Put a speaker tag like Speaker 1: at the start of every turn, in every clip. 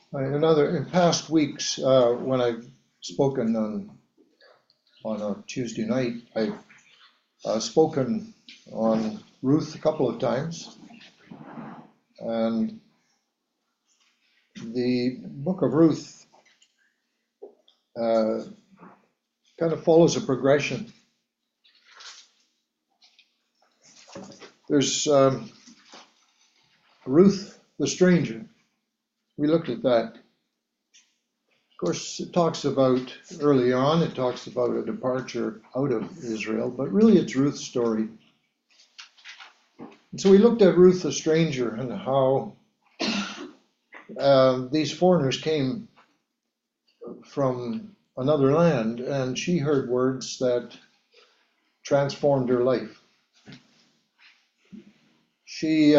Speaker 1: In past weeks, when I've spoken on a Tuesday night, I've spoken on Ruth a couple of times, and the book of Ruth kind of follows a progression. There's Ruth the stranger. We looked at that. Of course, it talks about, early on, it talks about a departure out of Israel, but really it's Ruth's story. And so we looked at Ruth the stranger and how these foreigners came from another land, and she heard words that transformed her life. She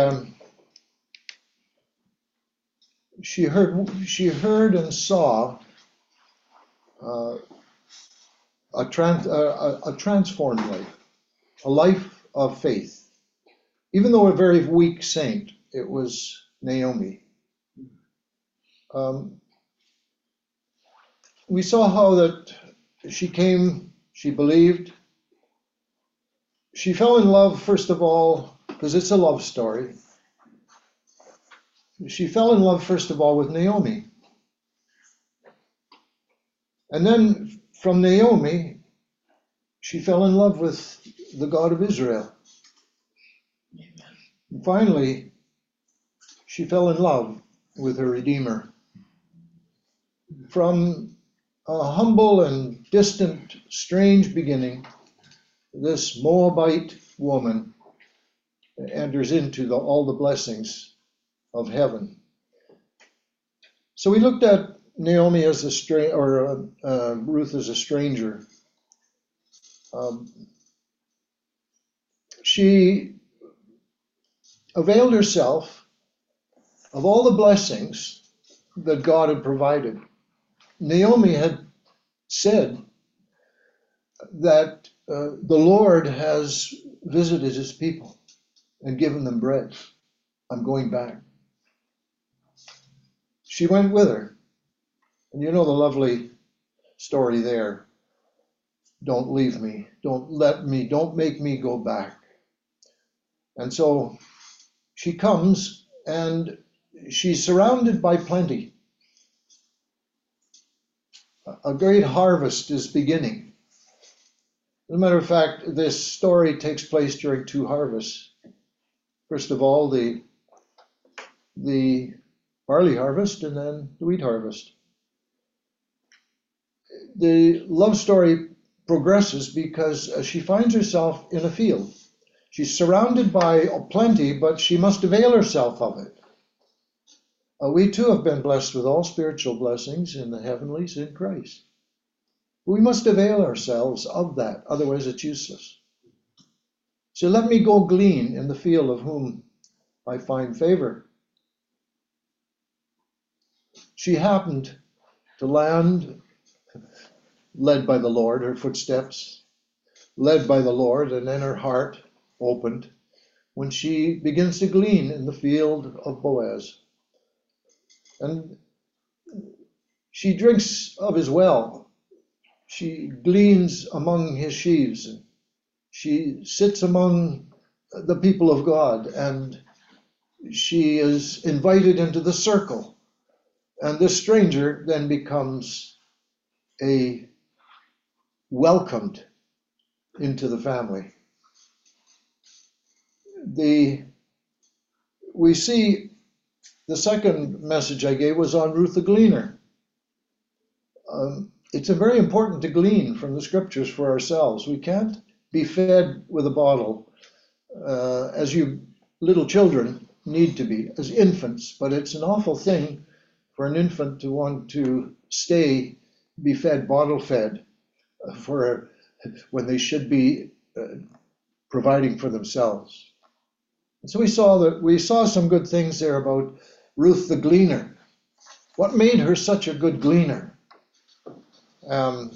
Speaker 1: heard and saw a transformed life, a life of faith. Even though a very weak saint, it was Naomi. We saw how that she came, she believed. She fell in love, first of all, because it's a love story. She fell in love, first of all, with Naomi. And then from Naomi, she fell in love with the God of Israel. Amen. And finally, she fell in love with her Redeemer. From a humble and distant, strange beginning, this Moabite woman enters into all the blessings of heaven. So we looked at Naomi as Ruth as a stranger. She availed herself of all the blessings that God had provided. Naomi had said that the Lord has visited his people and given them bread. I'm going back. She went with her. And you know the lovely story there. Don't leave me. Don't make me go back. And so she comes and she's surrounded by plenty. A great harvest is beginning. As a matter of fact, this story takes place during two harvests. First of all, the barley harvest and then the wheat harvest. The love story progresses because she finds herself in a field. She's surrounded by plenty, but she must avail herself of it. We too have been blessed with all spiritual blessings in the heavenlies in Christ. We must avail ourselves of that, otherwise it's useless. So let me go glean in the field of whom I find favor. She happened to land led by the Lord, her footsteps, led by the Lord, and then her heart opened when she begins to glean in the field of Boaz. And she drinks of his well. She gleans among his sheaves. She sits among the people of God, and she is invited into the circle. And this stranger then becomes welcomed into the family. We see the second message I gave was on Ruth the Gleaner. It's very important to glean from the scriptures for ourselves. We can't be fed with a bottle as you little children need to be, as infants, but it's an awful thing for an infant to want to be fed, bottle fed, for when they should be providing for themselves. And so we saw some good things there about Ruth the Gleaner. What made her such a good gleaner? And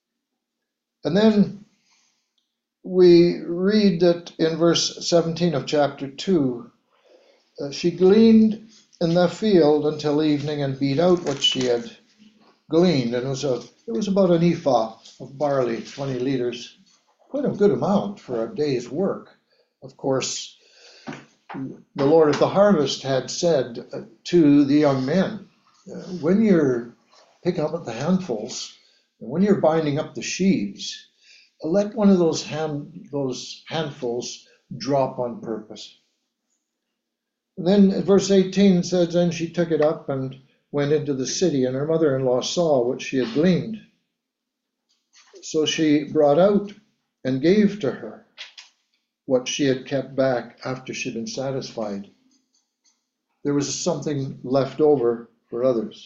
Speaker 1: then we read that in verse 17 of chapter 2, she gleaned in the field until evening and beat out what she had gleaned. And it was about an ephah of barley, 20 liters, quite a good amount for a day's work. Of course, the Lord of the harvest had said to the young men, when you're picking up the handfuls, and when you're binding up the sheaves, let one of those handfuls drop on purpose. And then verse 18 says, then she took it up and went into the city, and her mother-in-law saw what she had gleaned. So she brought out and gave to her what she had kept back after she'd been satisfied. There was something left over for others.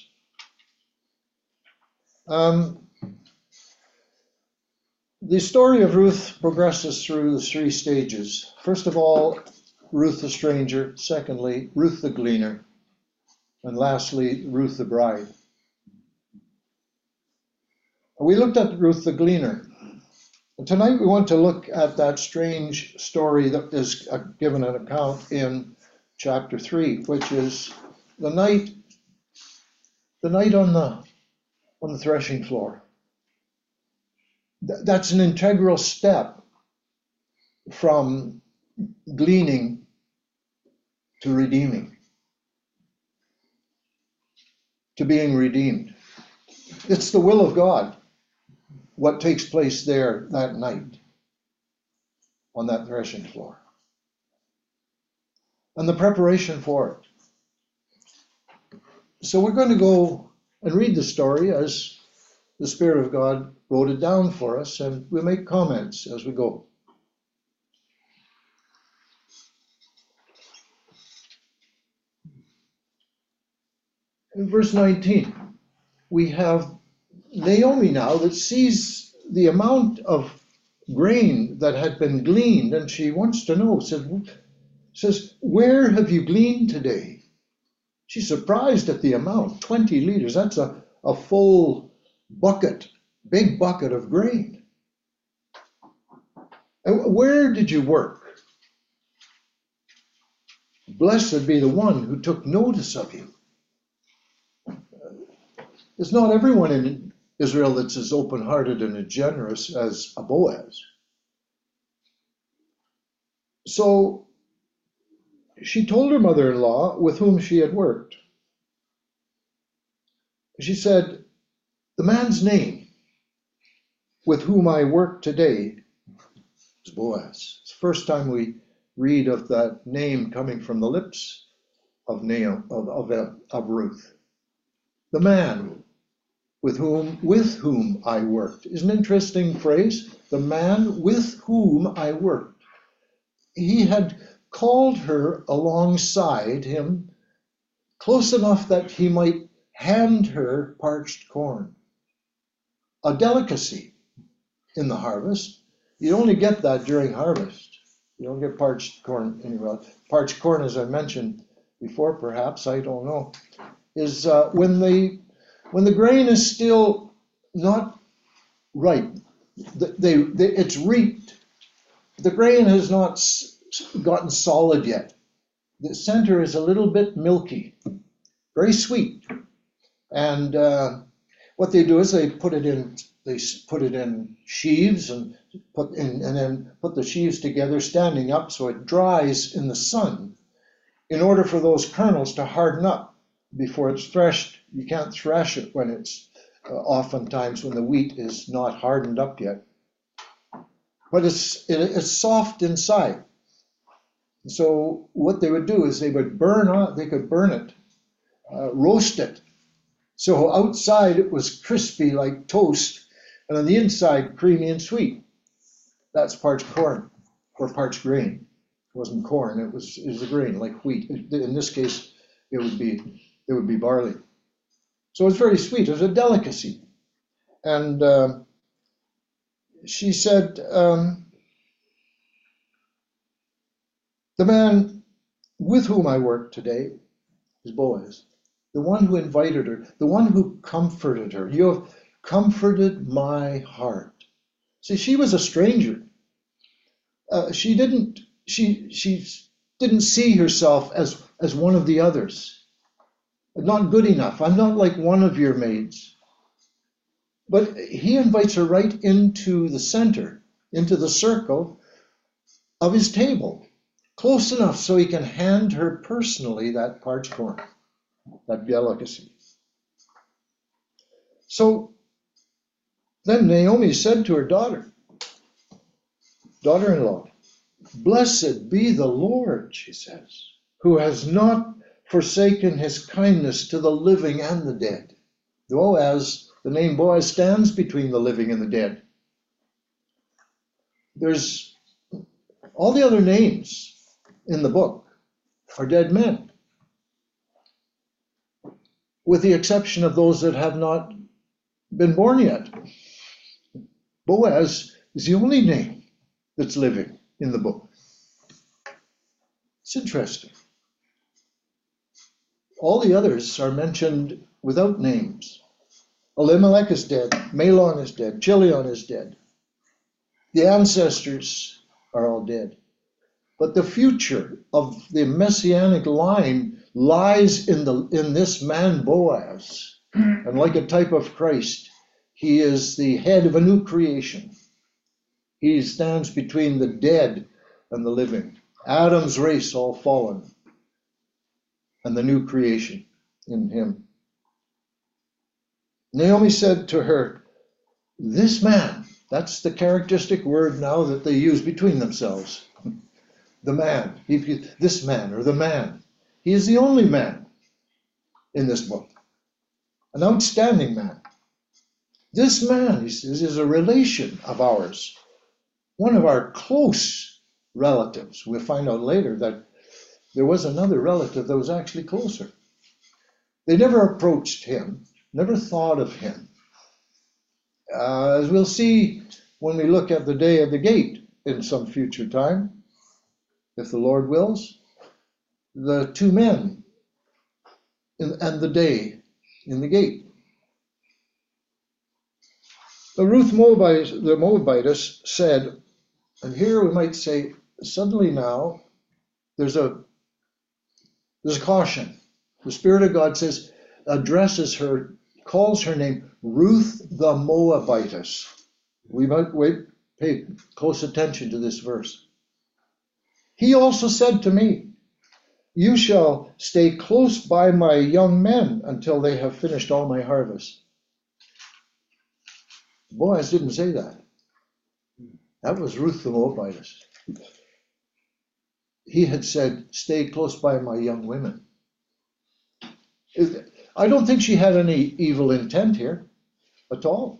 Speaker 1: The story of Ruth progresses through the 3 stages. First of all, Ruth the stranger. Secondly, Ruth the gleaner. And lastly, Ruth the bride. We looked at Ruth the gleaner. And tonight we want to look at that strange story that is given an account in chapter 3, which is the night on the threshing floor. That's an integral step from gleaning to redeeming, to being redeemed. It's the will of God, what takes place there that night on that threshing floor, and the preparation for it. So we're going to go and read the story as the Spirit of God wrote it down for us, and we'll make comments as we go. In verse 19, we have Naomi now that sees the amount of grain that had been gleaned, and she wants to know, says, where have you gleaned today? She's surprised at the amount, 20 liters. That's a full bucket, big bucket of grain. And where did you work? Blessed be the one who took notice of you. It's not everyone in Israel that's as open-hearted and as generous as a Boaz. So she told her mother-in-law with whom she had worked. She said, the man's name with whom I work today is Boaz. It's the first time we read of that name coming from the lips of Ruth. The man with whom I worked is an interesting phrase. The man with whom I worked. He had called her alongside him close enough that he might hand her parched corn. A delicacy in the harvest. You only get that during harvest. You don't get parched corn anywhere. Parched corn, as I mentioned before, perhaps, I don't know, is when the grain is still not ripe. It's reaped. The grain has not gotten solid yet. The center is a little bit milky, very sweet. And what they do is they put it in sheaves and then put the sheaves together, standing up so it dries in the sun, in order for those kernels to harden up before it's threshed. You can't thresh it when it's oftentimes when the wheat is not hardened up yet. But it's soft inside. So what they would do is they could burn it, roast it. So outside it was crispy like toast, and on the inside creamy and sweet. That's parched corn or parched grain. It wasn't corn, it was a grain like wheat. In this case, it would be barley. So it's very sweet. It was a delicacy. And she said, the man with whom I work today is Boaz, the one who invited her, the one who comforted her. You have comforted my heart. See, she was a stranger. She didn't see herself as one of the others. not good enough. I'm not like one of your maids. But he invites her right into the center, into the circle of his table, close enough so he can hand her personally that parched corn, that delicacy. So then Naomi said to her daughter-in-law, "Blessed be the Lord," she says, "who has not forsaken his kindness to the living and the dead." Boaz, the name Boaz, stands between the living and the dead. There's all the other names in the book are dead men, with the exception of those that have not been born yet. Boaz is the only name that's living in the book. It's interesting. All the others are mentioned without names. Elimelech is dead, Mahlon is dead, Chilion is dead. The ancestors are all dead. But the future of the messianic line lies in this man Boaz. And like a type of Christ, he is the head of a new creation. He stands between the dead and the living. Adam's race all fallen, and the new creation in him. Naomi said to her, "This man," that's the characteristic word now that they use between themselves. The man, this man or the man. He is the only man in this book. An outstanding man. This man, he says, is a relation of ours. One of our close relatives. We'll find out later that there was another relative that was actually closer. They never approached him, never thought of him. As we'll see when we look at the day of the gate in some future time, if the Lord wills, the two men and the day in the gate. The Moabitess said, and here we might say, suddenly now, there's a caution. The Spirit of God says, addresses her, calls her name Ruth the Moabitess. We might pay close attention to this verse. He also said to me, "You shall stay close by my young men until they have finished all my harvest." Boaz didn't say that. That was Ruth the Moabitess. He had said, "Stay close by my young women." I don't think she had any evil intent here at all.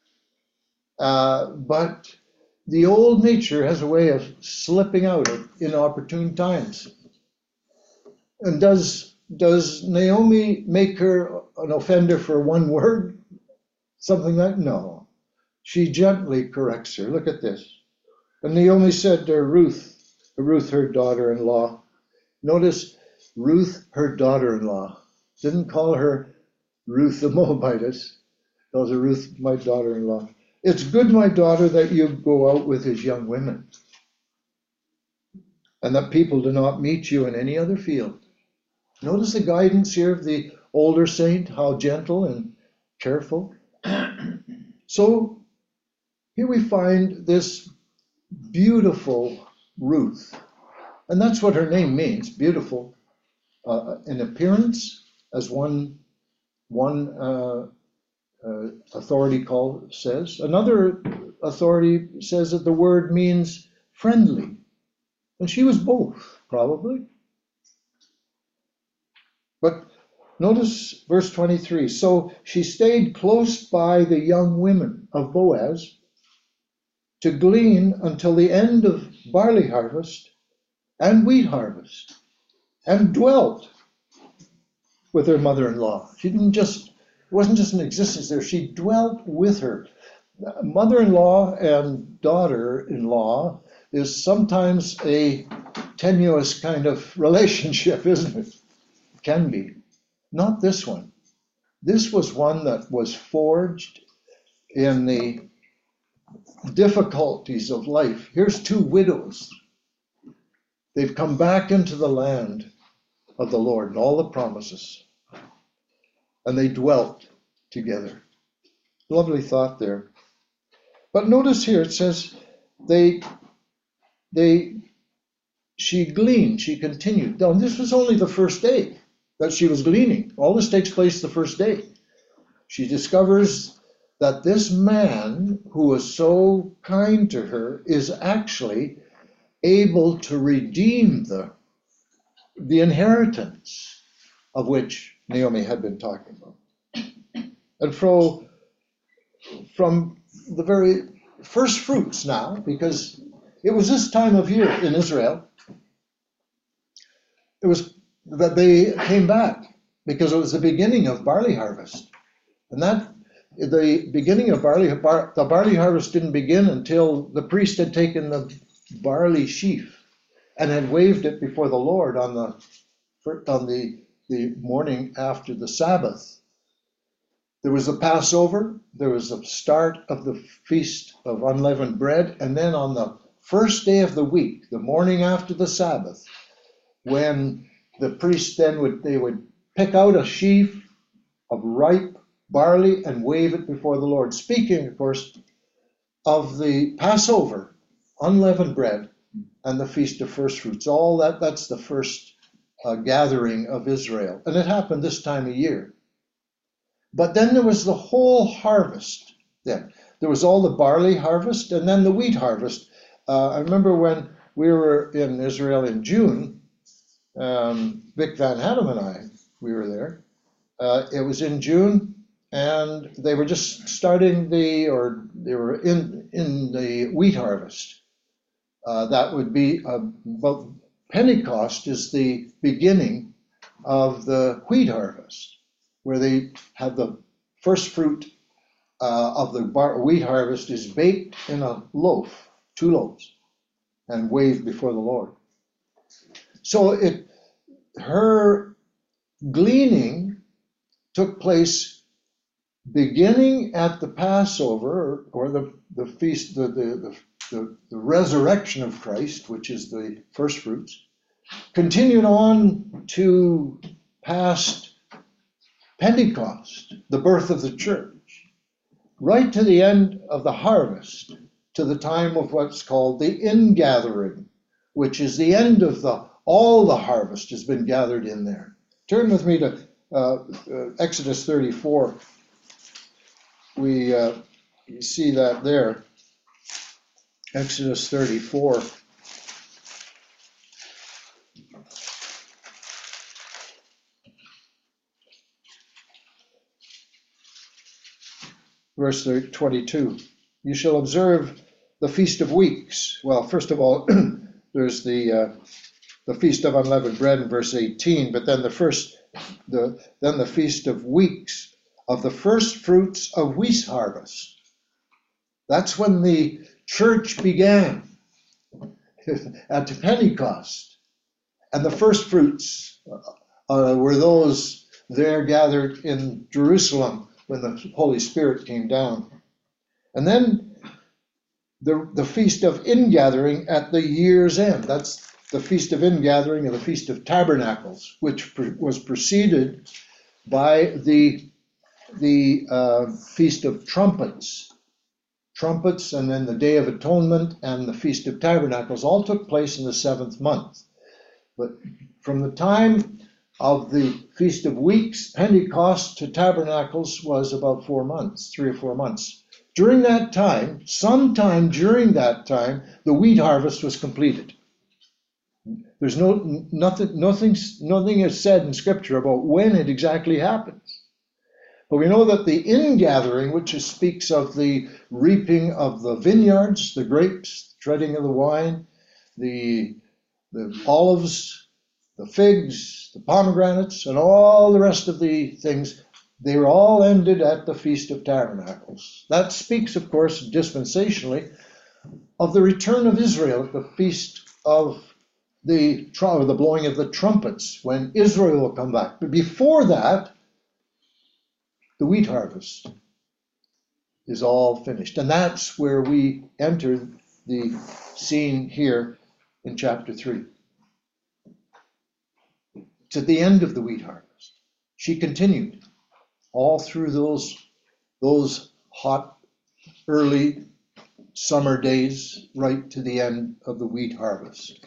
Speaker 1: But the old nature has a way of slipping out at inopportune times. And does Naomi make her an offender for one word? Something like, no. She gently corrects her. Look at this. And Naomi said to Ruth, her daughter-in-law. Notice, Ruth, her daughter-in-law. Didn't call her Ruth the Moabitess. Calls her Ruth, my daughter-in-law. "It's good, my daughter, that you go out with his young women, and that people do not meet you in any other field." Notice the guidance here of the older saint, how gentle and careful. So here we find this beautiful Ruth. And that's what her name means, beautiful. In appearance, as one authority says. Another authority says that the word means friendly. And she was both, probably. But notice verse 23. So she stayed close by the young women of Boaz to glean until the end of barley harvest and wheat harvest, and dwelt with her mother-in-law. She wasn't just in existence there, she dwelt with her. Mother-in-law and daughter-in-law is sometimes a tenuous kind of relationship, isn't it? It can be. Not this one. This was one that was forged in the difficulties of life. Here's two widows. They've come back into the land of the Lord and all the promises. and they dwelt together. Lovely thought there. But notice here it says she gleaned, she continued. Now, this was only the first day that she was gleaning. All this takes place the first day. She discovers that this man who was so kind to her is actually able to redeem the inheritance of which Naomi had been talking about. And from the very first fruits now, because it was this time of year in Israel, it was that they came back because it was the beginning of barley harvest. And the beginning of the barley harvest didn't begin until the priest had taken the barley sheaf and had waved it before the Lord on the morning after the Sabbath. There was the Passover, there was the start of the Feast of Unleavened Bread, and then on the first day of the week, the morning after the Sabbath, when the priest then would pick out a sheaf of ripe barley and wave it before the Lord, speaking, of course, of the Passover, unleavened bread, and the Feast of First Fruits. All that's the first gathering of Israel. And it happened this time of year. But then there was the whole harvest. Then there was all the barley harvest and then the wheat harvest. I remember when we were in Israel in June, Vic Van Hanem and we were there. It was in June, and they were just starting they were in the wheat harvest. That would be about Pentecost is the beginning of the wheat harvest, where they have the first fruit of the wheat harvest is baked in a loaf, 2 loaves, and waved before the Lord. So her gleaning took place beginning at the Passover, or the feast, the resurrection of Christ, which is the first fruits, continued on to past Pentecost, the birth of the church, right to the end of the harvest, to the time of what's called the ingathering, which is the end of all the harvest has been gathered in there. Turn with me to Exodus 34. We see that there. Exodus 34. Verse 22. You shall observe the Feast of Weeks. Well, first of all, there's the Feast of Unleavened Bread in verse 18, but then the Feast of Weeks, of the first fruits of wheat harvest. That's when the church began at Pentecost. And the first fruits were those there gathered in Jerusalem when the Holy Spirit came down. And then the Feast of Ingathering at the year's end. That's the Feast of Ingathering and the Feast of Tabernacles, which was preceded by the Feast of Trumpets. Trumpets, and then the Day of Atonement and the Feast of Tabernacles all took place in the 7th month. But from the time of the Feast of Weeks, Pentecost to Tabernacles was about 4 months, 3 or 4 months. During that time, sometime during that time, the wheat harvest was completed. There's nothing is said in Scripture about when it exactly happens. But we know that the ingathering, which speaks of the reaping of the vineyards, the grapes, treading of the wine, the olives, the figs, the pomegranates, and all the rest of the things, they were all ended at the Feast of Tabernacles. That speaks, of course, dispensationally, of the return of Israel at the Feast of the blowing of the trumpets, when Israel will come back. But before that, the wheat harvest is all finished. And that's where we enter the scene here in chapter 3. It's at the end of the wheat harvest. She continued. all through those hot early summer days, right to the end of the wheat harvest.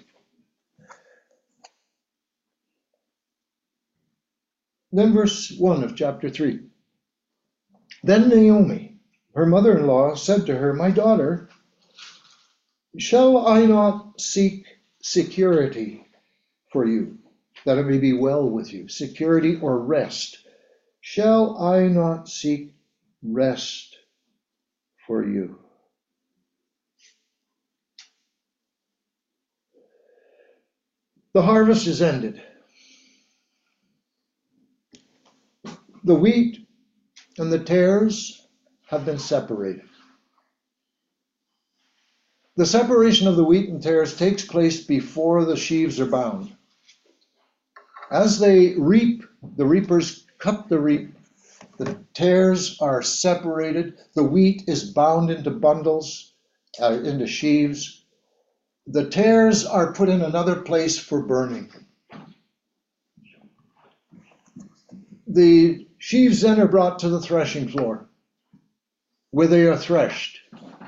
Speaker 1: Then verse 1 of chapter 3. Then Naomi, her mother-in-law, said to her, My daughter, shall I not seek security for you, that it may be well with you? Security or rest. Shall I not seek rest for you? The harvest is ended. The wheat and the tares have been separated. The separation of the wheat and tares takes place before the sheaves are bound. As they reap, the reapers cut the reap, the tares are separated, the wheat is bound into bundles, into sheaves. The tares are put in another place for burning. The sheaves then are brought to the threshing floor, where they are threshed.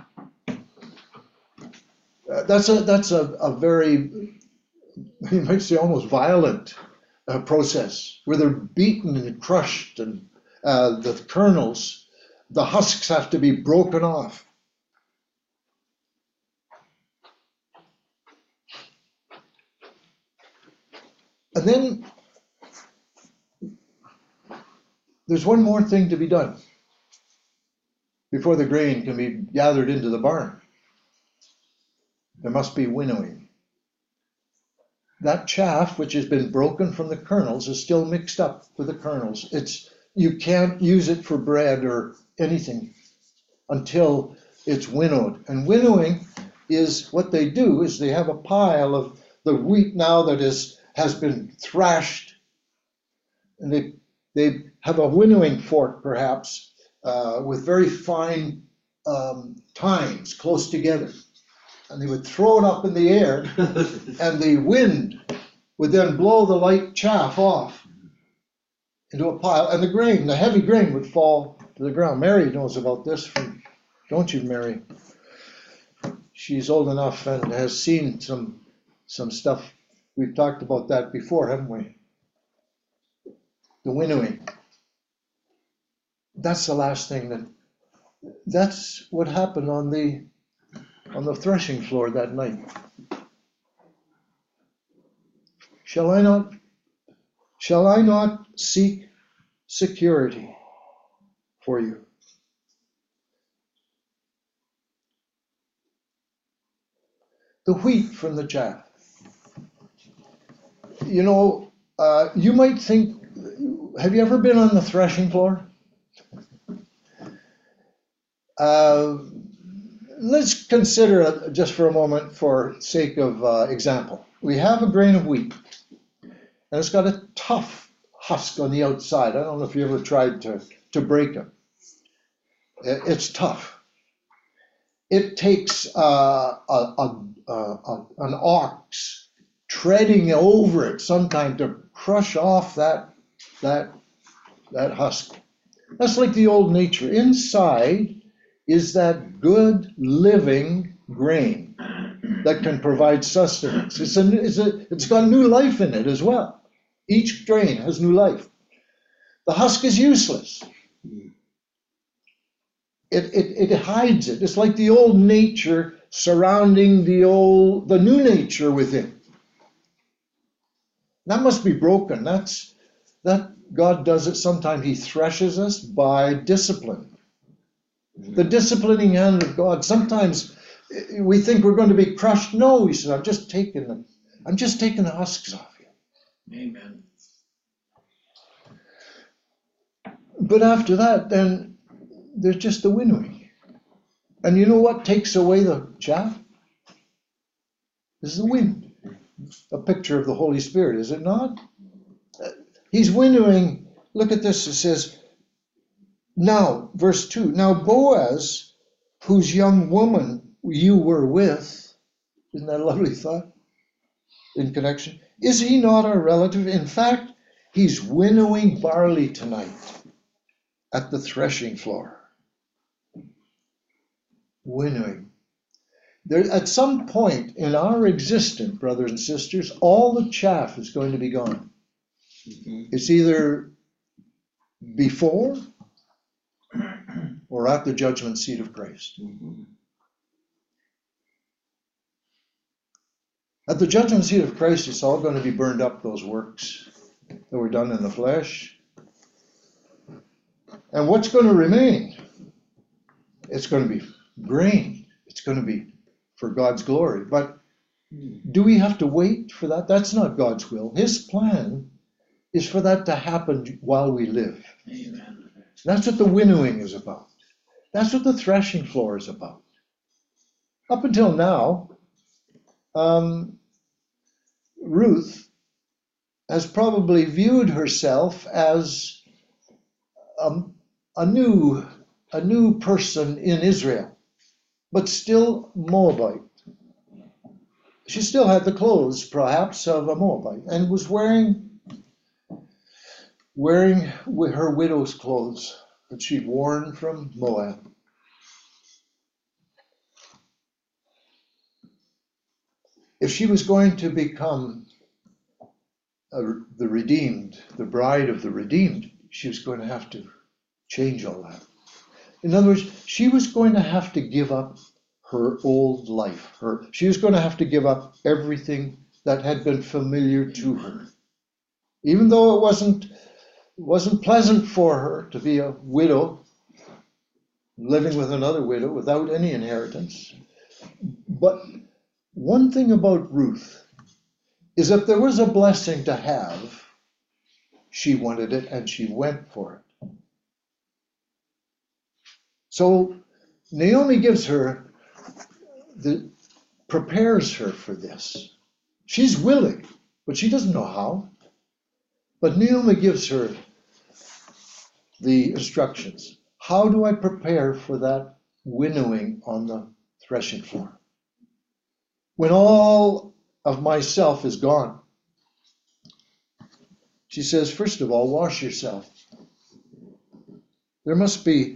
Speaker 1: That's a very, you might say, almost violent process, where they're beaten and crushed, and the kernels, the husks have to be broken off. And then there's one more thing to be done before the grain can be gathered into the barn. There must be winnowing. That chaff which has been broken from the kernels is still mixed up with the kernels. You can't use it for bread or anything until it's winnowed. And winnowing is what they do is they have a pile of the wheat now that has been thrashed, and they have a winnowing fork perhaps with very fine tines close together. And they would throw it up in the air, and the wind would then blow the light chaff off into a pile, and the heavy grain would fall to the ground. Mary knows about this, don't you, Mary? She's old enough and has seen some stuff. We've talked about that before, haven't we? The winnowing. That's the last thing. That's what happened on the threshing floor that night. Shall I not seek security for you? The wheat from the chaff. You know, you might think, have you ever been on the threshing floor? Let's consider just for a moment, for sake of example. We have a grain of wheat, and it's got a tough husk on the outside. I don't know if you ever tried to break it. It's tough. It takes an ox treading over it sometime to crush off that husk. That's like the old nature. Inside is that good living grain that can provide sustenance. It's got new life in it as well. Each grain has new life. The husk is useless. It hides it. It's like the old nature surrounding the new nature within. That must be broken. That God does it. Sometimes He threshes us by discipline. The disciplining hand of God. Sometimes we think we're going to be crushed. No, He says, I'm just taking the husks off you.
Speaker 2: Amen.
Speaker 1: But after that, then there's just the winnowing. And you know what takes away the chaff? This is the wind. A picture of the Holy Spirit, is it not? He's winnowing. Look at this. It says, now, verse 2, now Boaz, whose young woman you were with, isn't that a lovely thought in connection? Is he not our relative? In fact, he's winnowing barley tonight. at the threshing floor. Winnowing. There, at some point in our existence, brothers and sisters, all the chaff is going to be gone. It's either before or at the judgment seat of Christ. At the judgment seat of Christ, it's all going to be burned up, those works that were done in the flesh. And what's going to remain? It's going to be grain. It's going to be for God's glory. But do we have to wait for that? That's not God's will. His plan is for that to happen while we live.
Speaker 2: Amen.
Speaker 1: That's what the winnowing is about. That's what the threshing floor is about. Up until now, Ruth has probably viewed herself as a new person in Israel, but still Moabite. She still had the clothes, perhaps, of a Moabite, and was wearing her widow's clothes that she'd worn from Moab. If she was going to become the redeemed, the bride of the redeemed, she was going to have to change all that. In other words, she was going to have to give up her old life. She was going to have to give up everything that had been familiar to her. Even though it wasn't pleasant for her to be a widow, living with another widow without any inheritance. But one thing about Ruth is if there was a blessing to have, she wanted it and she went for it. So Naomi prepares her for this. She's willing, but she doesn't know how. But Naomi gives her the instructions. How do I prepare for that winnowing on the threshing floor? When all of myself is gone, she says, first of all, wash yourself. There must be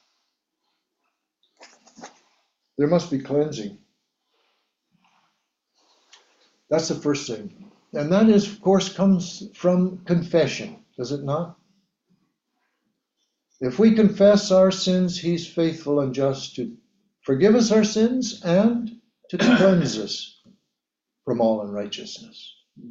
Speaker 1: cleansing. That's the first thing. And that is, of course, comes from confession, does it not? If we confess our sins, he's faithful and just to forgive us our sins and to cleanse us from all unrighteousness.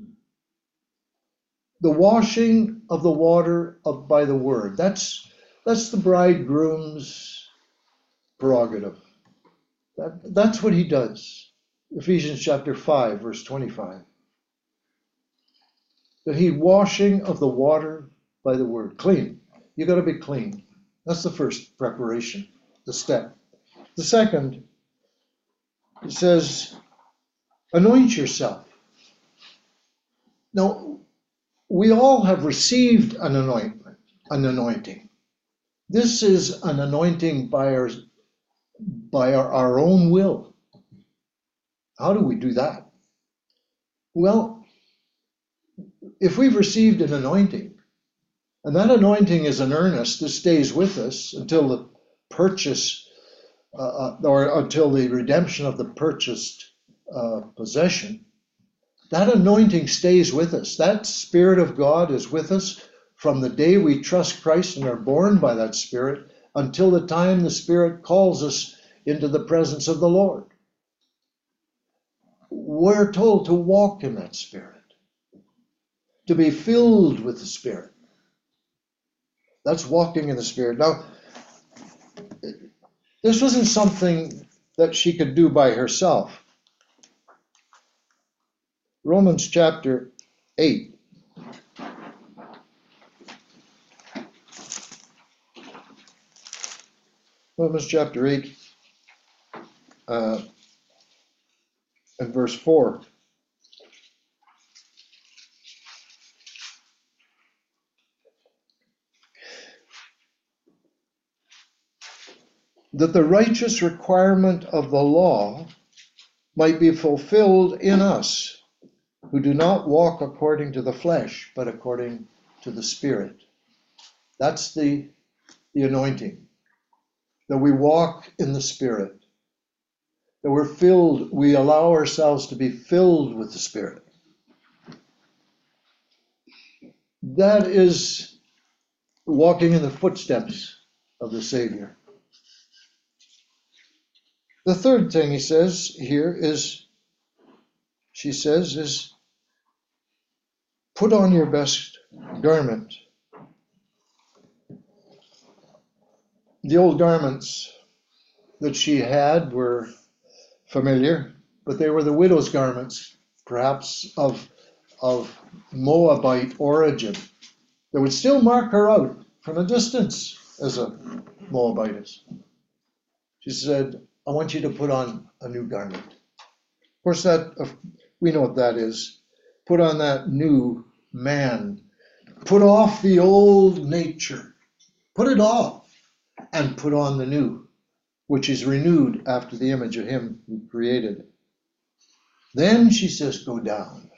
Speaker 1: The washing of the water by the word, that's the bridegroom's prerogative. That's what he does. Ephesians chapter 5, verse 25. That he washing of the water by the word. Clean. You got to be clean. That's the first preparation, the step. The second, it says, anoint yourself. Now, we all have received an anointing. This is an anointing by our own will. How do we do that? Well, if we've received an anointing, and that anointing is an earnest that stays with us until the purchase, or until the redemption of the purchased possession, that anointing stays with us. That Spirit of God is with us from the day we trust Christ and are born by that Spirit until the time the Spirit calls us into the presence of the Lord. We're told to walk in that Spirit, to be filled with the Spirit. That's walking in the Spirit. Now, this wasn't something that she could do by herself. Romans chapter 8. Romans chapter 8 and verse 4. That the righteous requirement of the law might be fulfilled in us, who do not walk according to the flesh, but according to the Spirit. That's the the anointing, that we walk in the Spirit, that we're filled, we allow ourselves to be filled with the Spirit. That is walking in the footsteps of the Savior. The third thing he says here is, she says, is put on your best garment. The old garments that she had were familiar, but they were the widow's garments, perhaps of Moabite origin, that would still mark her out from a distance as a Moabitess. She said, I want you to put on a new garment. Of course, we know what that is. Put on that new man. Put off the old nature. Put it off and put on the new, which is renewed after the image of him who created it. Then she says, go down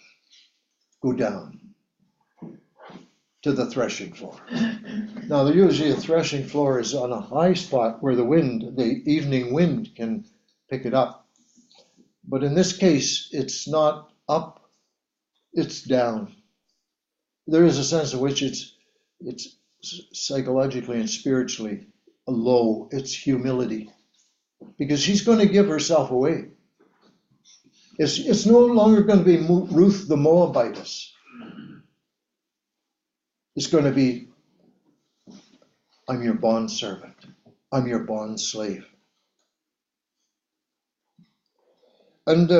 Speaker 1: to the threshing floor. Now, usually a threshing floor is on a high spot where the evening wind can pick it up. But in this case, it's not up, it's down. There is a sense in which it's psychologically and spiritually low. It's humility. Because she's going to give herself away. It's no longer going to be Ruth the Moabitess. It's going to be, I'm your bond servant. I'm your bond slave. And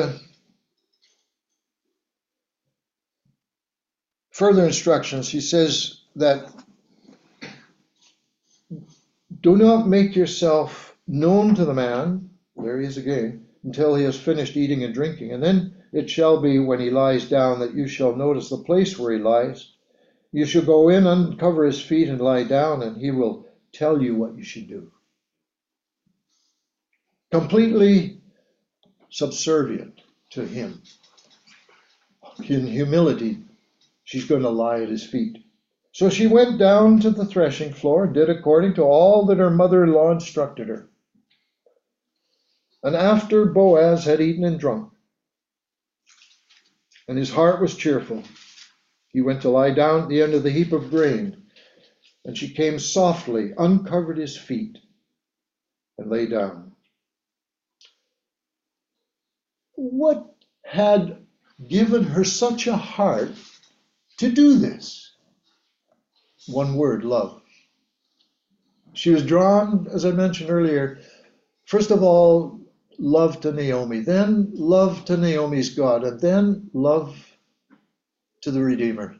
Speaker 1: further instructions, he says that do not make yourself known to the man, there he is again, until he has finished eating and drinking. And then it shall be when he lies down that you shall notice the place where he lies. You shall go in, uncover his feet, and lie down, and he will tell you what you should do. Completely subservient to him. In humility, she's going to lie at his feet. So she went down to the threshing floor and did according to all that her mother-in-law instructed her. And after Boaz had eaten and drunk, and his heart was cheerful, he went to lie down at the end of the heap of grain. And she came softly, uncovered his feet, and lay down. What had given her such a heart to do this? One word, love. She was drawn, as I mentioned earlier, first of all, love to Naomi, then love to Naomi's God, and then love to the Redeemer.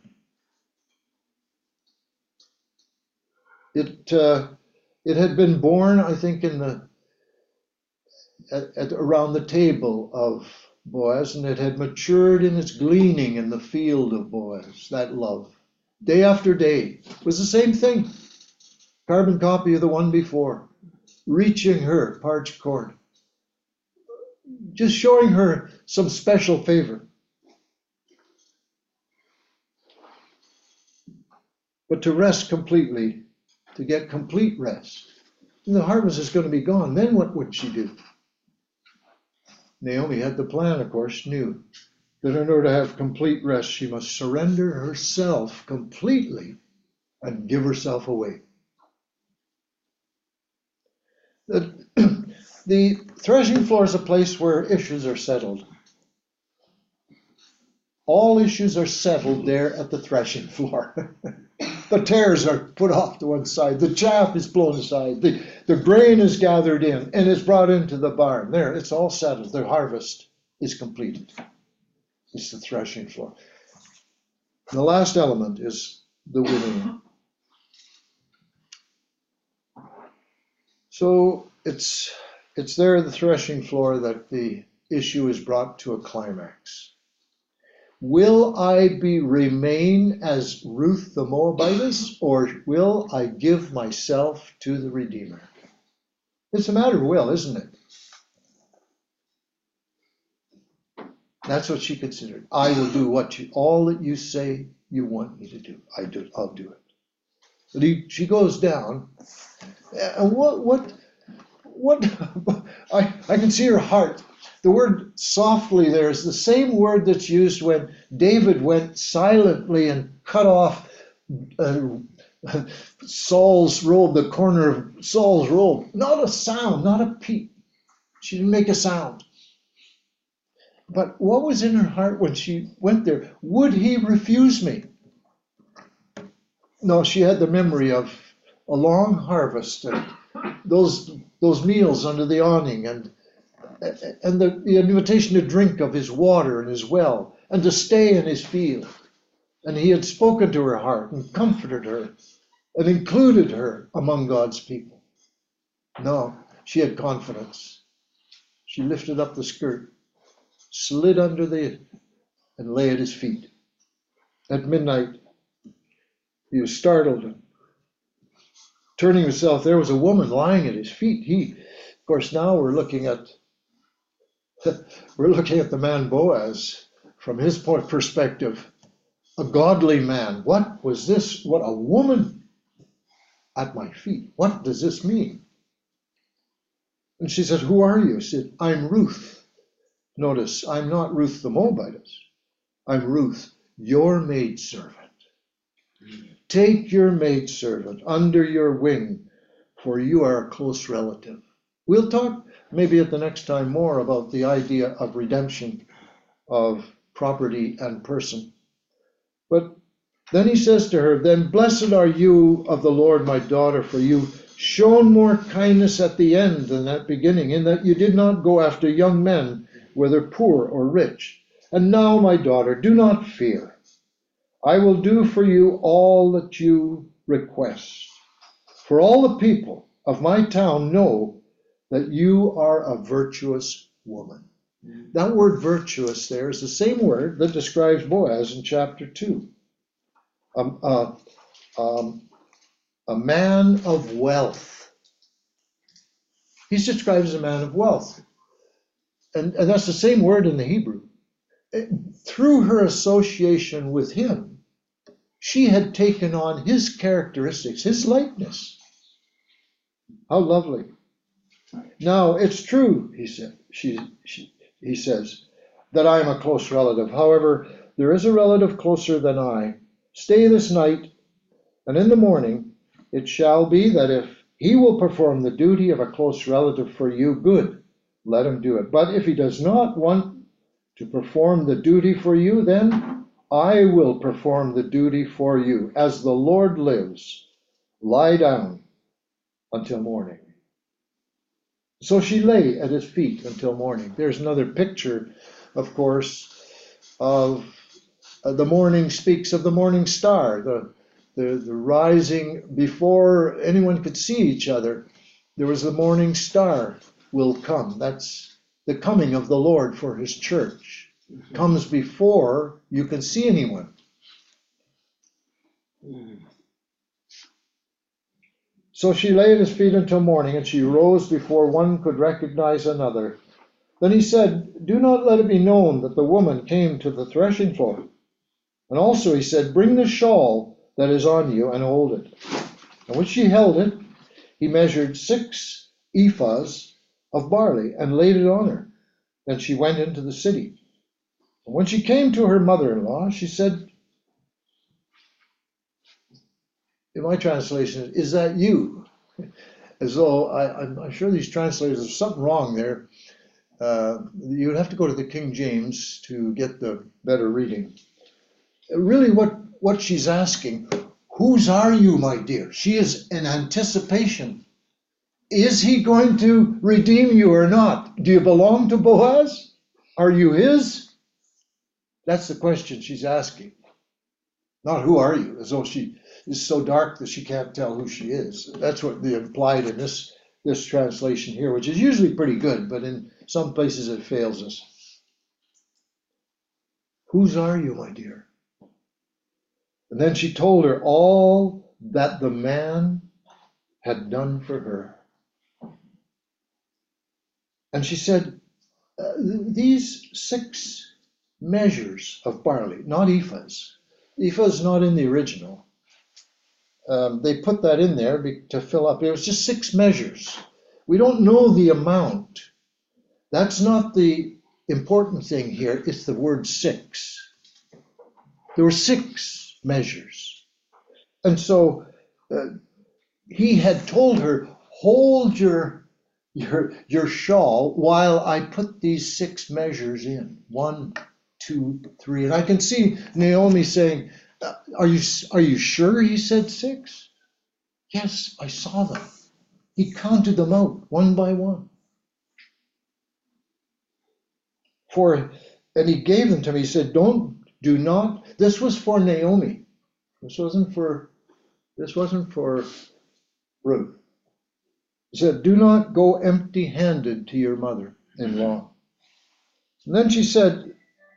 Speaker 1: It had been born, I think, around the table of Boaz, and it had matured in its gleaning in the field of Boaz, that love. Day after day, it was the same thing. Carbon copy of the one before, reaching her parched cord, just showing her some special favor. But to rest completely, to get complete rest, and the harvest is going to be gone, then what would she do? Naomi had the plan, of course, knew that in order to have complete rest, she must surrender herself completely and give herself away. The threshing floor is a place where issues are settled. All issues are settled there at the threshing floor. The tares are put off to one side. The chaff is blown aside. The grain is gathered in and is brought into the barn. There, it's all settled. The harvest is completed. It's the threshing floor. The last element is the winning. So it's there at the threshing floor that the issue is brought to a climax. Will I remain as Ruth the Moabitess, or will I give myself to the Redeemer? It's a matter of will, isn't it? That's what she considered. I will do all that you say you want me to do. I'll do it. But she goes down, And what, I can see her heart. The word softly there is the same word that's used when David went silently and cut off uh, Saul's robe, the corner of Saul's robe. Not a sound, not a peep. She didn't make a sound. But what was in her heart when she went there? Would he refuse me? No, she had the memory of a long harvest and those meals under the awning and the invitation to drink of his water and his well and to stay in his field. And he had spoken to her heart and comforted her and included her among God's people. No, she had confidence. She lifted up the skirt, slid under and lay at his feet. At midnight, he was startled and turning himself, there was a woman lying at his feet. Of course, now we're looking at the man Boaz from his perspective, a godly man. What was this? What, a woman at my feet? What does this mean? And she said, who are you? She said, I'm Ruth. Notice, I'm not Ruth the Moabitess. I'm Ruth, your maidservant. Take your maidservant under your wing, for you are a close relative. We'll talk maybe at the next time more about the idea of redemption of property and person. But then he says to her, then blessed are you of the Lord, my daughter, for you've shown more kindness at the end than at beginning, in that you did not go after young men, whether poor or rich. And now, my daughter, do not fear. I will do for you all that you request. For all the people of my town know that you are a virtuous woman. That word virtuous there is the same word that describes Boaz in chapter 2. A man of wealth. He's described as a man of wealth. And that's the same word in the Hebrew. Through her association with him, she had taken on his characteristics, his likeness. How lovely. Now, it's true, he says, that I am a close relative. However, there is a relative closer than I. Stay this night, and in the morning it shall be that if he will perform the duty of a close relative for you, good, let him do it. But if he does not want to perform the duty for you, then I will perform the duty for you. As the Lord lives, lie down until morning. So she lay at his feet until morning. There's another picture, of course, of the morning speaks of the morning star, the rising before anyone could see each other. There was the morning star will come. That's the coming of the Lord for his church. Comes before you can see anyone. So she lay at his feet until morning, and she rose before one could recognize another. Then he said, do not let it be known that the woman came to the threshing floor. And also he said, bring the shawl that is on you and hold it. And when she held it, he measured 6 ephahs of barley and laid it on her. Then she went into the city. And when she came to her mother-in-law, she said, in my translation, is that you? As though I'm sure these translators, there's something wrong there. You'd have to go to the King James to get the better reading. Really what she's asking, whose are you, my dear? She is in anticipation. Is he going to redeem you or not? Do you belong to Boaz? Are you his? That's the question she's asking. Not who are you, as though she is so dark that she can't tell who she is. That's what they implied in this translation here, which is usually pretty good, but in some places it fails us. Whose are you, my dear? And then she told her all that the man had done for her. And she said, these 6 measures of barley, not ephahs. Ephahs not in the original. they put that in there to fill up. It was just 6 measures. We don't know the amount. That's not the important thing here. It's the word 6. There were 6 measures. And so he had told her, hold your shawl while I put these 6 measures in. 1, 2, 3. And I can see Naomi saying, are you sure he said 6? Yes, I saw them. He counted them out one by one. And he gave them to me. He said, do not. This was for Naomi. This wasn't for Ruth. He said, do not go empty-handed to your mother-in-law. And then she said,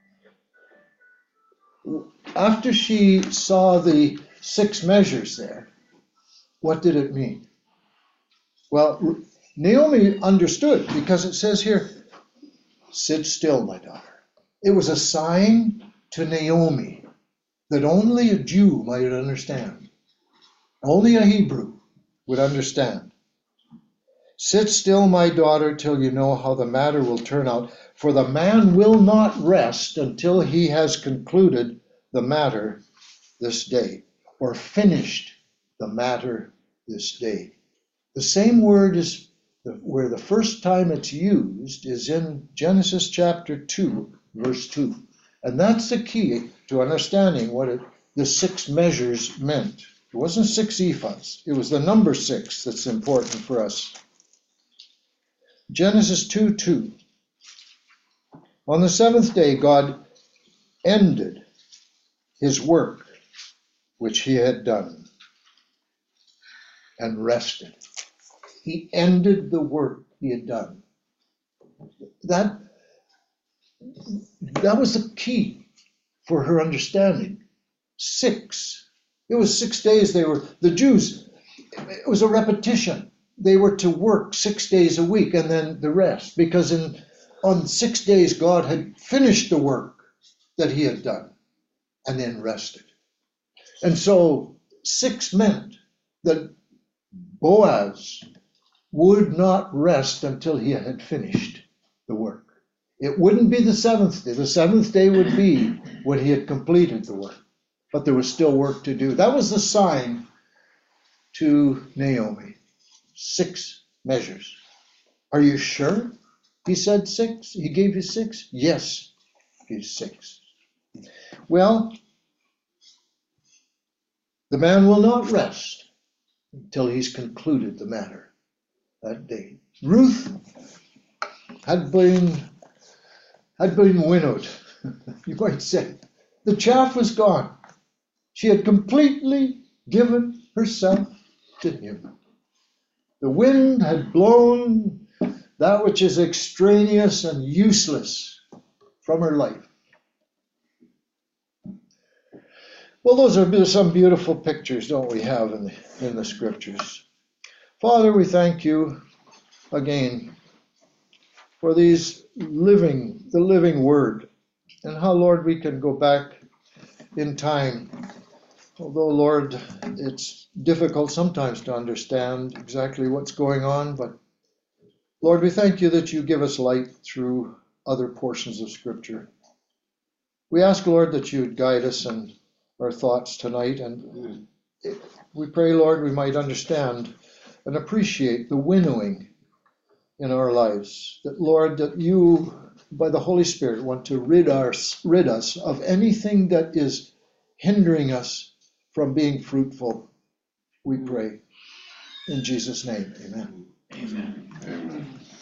Speaker 1: after she saw the 6 measures there, what did it mean? Well, Naomi understood, because it says here, sit still, my daughter. It was a sign to Naomi that only a Jew might understand. Only a Hebrew would understand. Sit still, my daughter, till you know how the matter will turn out. For the man will not rest until he has concluded the matter this day, or finished the matter this day. The same word is where the first time it's used is in Genesis chapter 2, verse 2. And that's the key to understanding what the 6 measures meant. It wasn't 6 ephahs. It was the number 6 that's important for us. Genesis 2:2. On the 7th day, God ended his work which he had done and rested. He ended the work he had done. That was the key for her understanding. 6. It was 6 days the Jews, it was a repetition. They were to work 6 days a week and then the rest, because on 6 days God had finished the work that he had done and then rested. And so 6 meant that Boaz would not rest until he had finished the work. It wouldn't be the 7th day. The 7th day would be when he had completed the work. But there was still work to do. That was the sign to Naomi. 6 measures. Are you sure? He said 6. He gave you 6? Yes, he's 6. Well, the man will not rest until he's concluded the matter that day. Ruth had been winnowed, you might say. The chaff was gone. She had completely given herself to him. The wind had blown that which is extraneous and useless from her life. Well, those are some beautiful pictures, don't we, have in the scriptures. Father, we thank you again for the living word, and how, Lord, we can go back in time. Although, Lord, it's difficult sometimes to understand exactly what's going on, but Lord, we thank you that you give us light through other portions of Scripture. We ask, Lord, that you would guide us in our thoughts tonight, and we pray, Lord, we might understand and appreciate the winnowing in our lives. That, Lord, that you, by the Holy Spirit, want to rid us of anything that is hindering us from being fruitful, we pray. In Jesus' name, amen.
Speaker 2: Amen. Amen.